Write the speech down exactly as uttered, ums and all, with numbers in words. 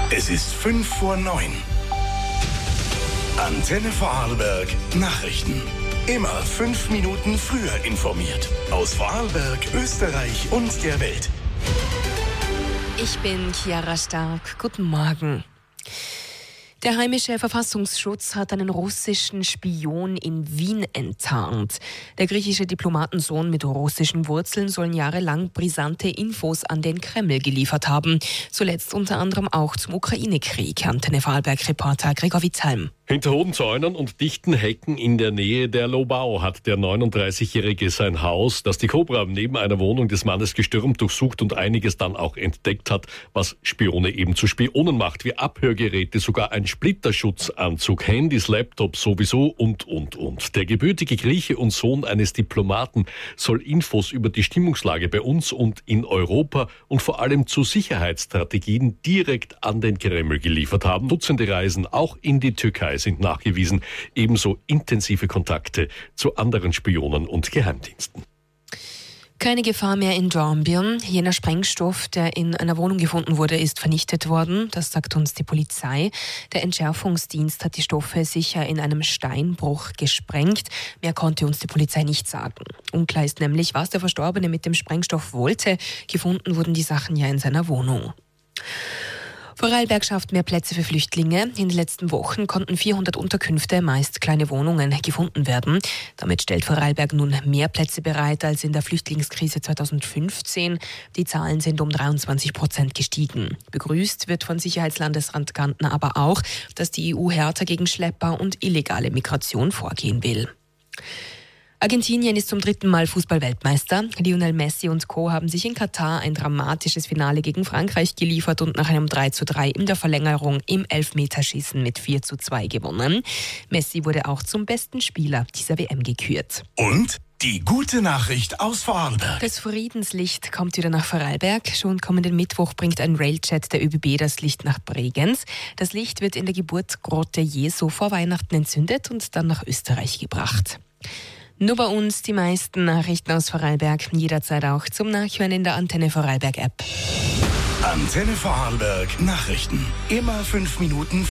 Es ist fünf vor neun. Antenne Vorarlberg Nachrichten. Immer fünf Minuten früher informiert. Aus Vorarlberg, Österreich und der Welt. Ich bin Chiara Stark. Guten Morgen. Der heimische Verfassungsschutz hat einen russischen Spion in Wien enttarnt. Der griechische Diplomatensohn mit russischen Wurzeln sollen jahrelang brisante Infos an den Kreml geliefert haben. Zuletzt unter anderem auch zum Ukraine-Krieg. Antenne Vorarlberg-Reporter Gregor Witzheim. Hinter hohen Zäunen und dichten Hecken in der Nähe der Lobau hat der neununddreißigjährige sein Haus, das die Cobra neben einer Wohnung des Mannes gestürmt, durchsucht und einiges dann auch entdeckt hat, was Spione eben zu Spionen macht, wie Abhörgeräte, sogar ein Splitterschutzanzug, Handys, Laptops sowieso und, und, und. Der gebürtige Grieche und Sohn eines Diplomaten soll Infos über die Stimmungslage bei uns und in Europa und vor allem zu Sicherheitsstrategien direkt an den Kreml geliefert haben. Dutzende Reisen auch in die Türkei sind nachgewiesen, ebenso intensive Kontakte zu anderen Spionen und Geheimdiensten. Keine Gefahr mehr in Dornbirn. Jener Sprengstoff, der in einer Wohnung gefunden wurde, ist vernichtet worden. Das sagt uns die Polizei. Der Entschärfungsdienst hat die Stoffe sicher in einem Steinbruch gesprengt. Mehr konnte uns die Polizei nicht sagen. Unklar ist nämlich, was der Verstorbene mit dem Sprengstoff wollte. Gefunden wurden die Sachen ja in seiner Wohnung. Vorarlberg schafft mehr Plätze für Flüchtlinge. In den letzten Wochen konnten vierhundert Unterkünfte, meist kleine Wohnungen, gefunden werden. Damit stellt Vorarlberg nun mehr Plätze bereit als in der Flüchtlingskrise zweitausendfünfzehn. Die Zahlen sind um dreiundzwanzig Prozent gestiegen. Begrüßt wird von Sicherheitslandesrat Gantner aber auch, dass die E U härter gegen Schlepper und illegale Migration vorgehen will. Argentinien ist zum dritten Mal Fußball-Weltmeister. Lionel Messi und Co. haben sich in Katar ein dramatisches Finale gegen Frankreich geliefert und nach einem drei zu drei in der Verlängerung im Elfmeterschießen mit vier zu zwei gewonnen. Messi wurde auch zum besten Spieler dieser W M gekürt. Und die gute Nachricht aus Vorarlberg. Das Friedenslicht kommt wieder nach Vorarlberg. Schon kommenden Mittwoch bringt ein Railjet der ÖBB das Licht nach Bregenz. Das Licht wird in der Geburtsgrotte Jesu vor Weihnachten entzündet und dann nach Österreich gebracht. Nur bei uns die meisten Nachrichten aus Vorarlberg. Jederzeit auch zum Nachhören in der Antenne Vorarlberg App. Antenne Vorarlberg Nachrichten. Immer fünf Minuten